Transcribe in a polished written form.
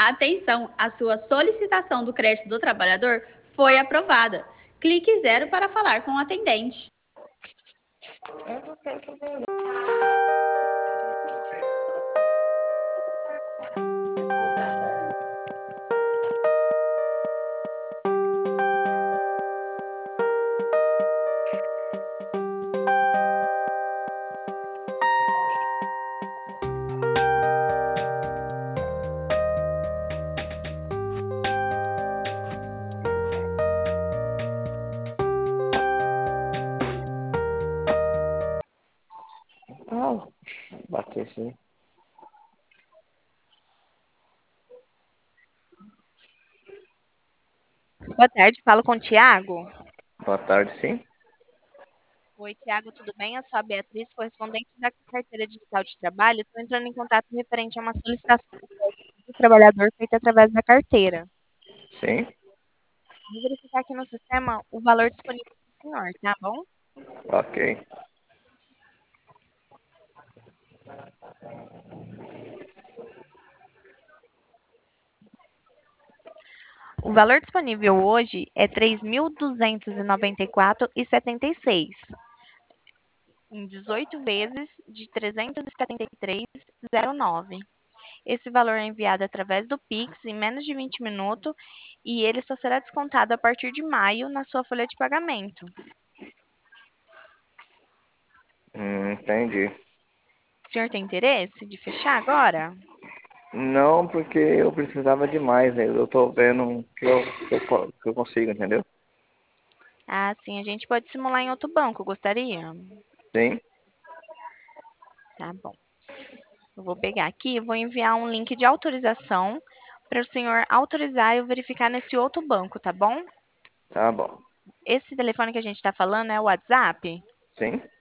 Atenção, a sua solicitação do crédito do trabalhador foi aprovada. Clique 0 para falar com o atendente. Ah, bateu sim. Boa tarde, falo com o Tiago. Boa tarde, sim. Oi, Tiago, tudo bem? Eu sou a Beatriz, correspondente da carteira digital de trabalho. Estou entrando em contato referente a uma solicitação do trabalhador feita através da carteira. Sim, Vou verificar aqui no sistema o valor disponível para o senhor, tá bom? ok. O valor disponível hoje é R$ 3.294,76, em 18 vezes de R$ 373,09. Esse valor é enviado através do Pix em menos de 20 minutos e ele só será descontado a partir de maio na sua folha de pagamento. Entendi. O senhor tem interesse de fechar agora? Não, porque eu precisava de mais, né? Eu tô vendo que eu consigo, entendeu? Ah, sim, a gente pode simular em outro banco, gostaria? Sim, Tá bom. Eu vou pegar aqui e vou enviar um link de autorização para o senhor autorizar e eu verificar nesse outro banco, tá bom? tá bom. Esse telefone que a gente está falando é o WhatsApp? Sim,